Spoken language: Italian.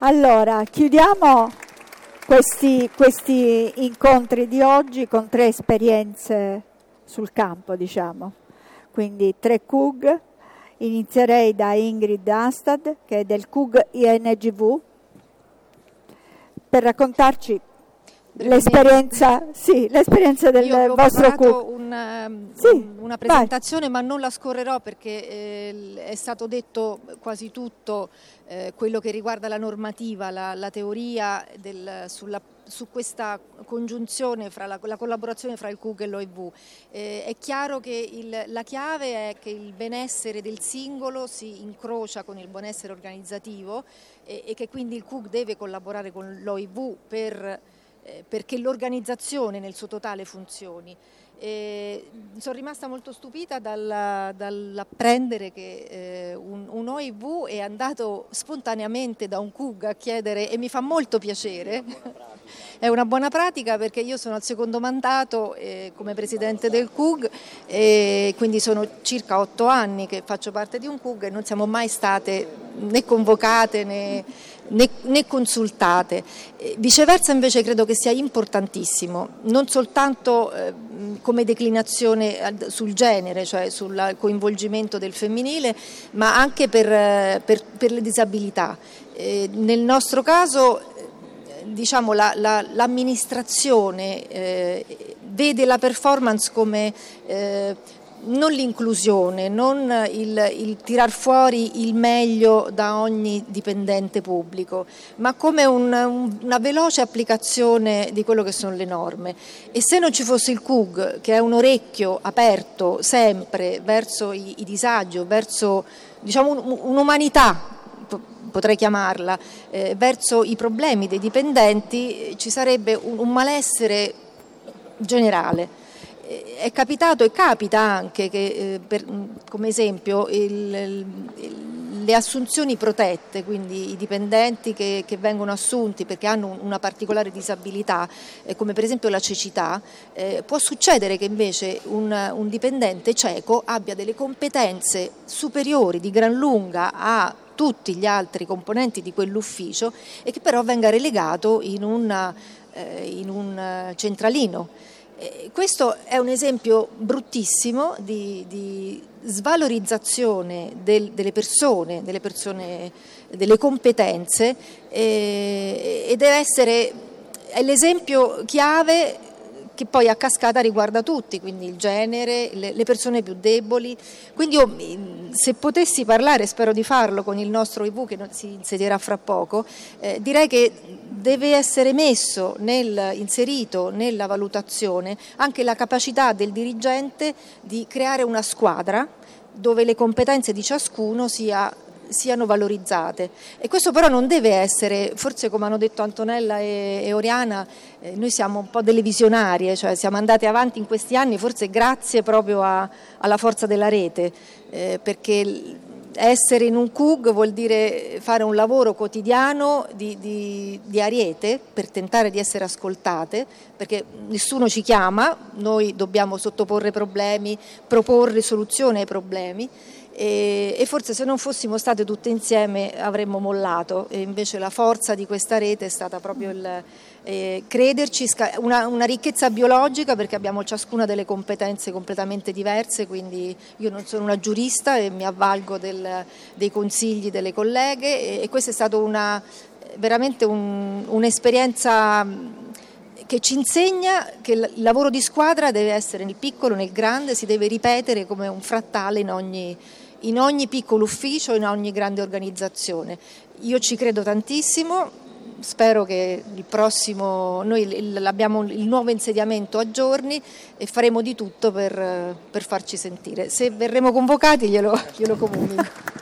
Allora, chiudiamo questi incontri di oggi con 3 esperienze sul campo, diciamo. Quindi 3 CUG. Inizierei da Ingrid Astad, che è del CUG INGV, per raccontarci l'esperienza del vostro CUG. Io ho preparato una presentazione, ma non la scorrerò perché è stato detto quasi tutto quello che riguarda la normativa, la teoria su questa congiunzione fra la collaborazione fra il CUG e l'OIV. È chiaro che la chiave è che il benessere del singolo si incrocia con il benessere organizzativo e che quindi il CUG deve collaborare con l'OIV perché l'organizzazione nel suo totale funzioni. Sono rimasta molto stupita dall'apprendere che un OIV è andato spontaneamente da un CUG a chiedere, e mi fa molto piacere, è una buona pratica perché io sono al secondo mandato come presidente del CUG e quindi sono circa 8 anni che faccio parte di un CUG e non siamo mai state né convocate né consultate. Viceversa invece credo che sia importantissimo, non soltanto come declinazione sul genere, cioè sul coinvolgimento del femminile, ma anche per le disabilità. Nel nostro caso diciamo l'amministrazione vede la performance come non l'inclusione, non il tirar fuori il meglio da ogni dipendente pubblico, ma come una veloce applicazione di quello che sono le norme. E se non ci fosse il CUG, che è un orecchio aperto sempre verso i disagi, verso diciamo un'umanità, potrei chiamarla, verso i problemi dei dipendenti, ci sarebbe un malessere generale. È capitato e capita anche che, come esempio, le assunzioni protette, quindi i dipendenti che vengono assunti perché hanno una particolare disabilità, come per esempio la cecità, può succedere che invece un dipendente cieco abbia delle competenze superiori di gran lunga a tutti gli altri componenti di quell'ufficio e che però venga relegato in un centralino. Questo è un esempio bruttissimo di svalorizzazione delle persone, delle competenze e deve essere è l'esempio chiave che poi a cascata riguarda tutti, quindi il genere, le persone più deboli. Quindi io, se potessi parlare, spero di farlo con il nostro OIV che si insedierà fra poco, direi che deve essere inserito nella valutazione anche la capacità del dirigente di creare una squadra dove le competenze di ciascuno siano valorizzate. E questo però non deve essere, forse come hanno detto Antonella e Oriana, noi siamo un po' delle visionarie, cioè siamo andate avanti in questi anni forse grazie proprio alla forza della rete, perché essere in un CUG vuol dire fare un lavoro quotidiano di ariete per tentare di essere ascoltate, perché nessuno ci chiama, noi dobbiamo sottoporre problemi, proporre soluzioni ai problemi. E forse se non fossimo state tutte insieme avremmo mollato, e invece la forza di questa rete è stata proprio crederci, una ricchezza biologica perché abbiamo ciascuna delle competenze completamente diverse, quindi io non sono una giurista e mi avvalgo dei consigli delle colleghe e questa è stata veramente un'esperienza che ci insegna che il lavoro di squadra deve essere nel piccolo, nel grande, si deve ripetere come un frattale in ogni piccolo ufficio, in ogni grande organizzazione. Io ci credo tantissimo, spero che noi abbiamo il nuovo insediamento a giorni e faremo di tutto per farci sentire. Se verremo convocati glielo comunico.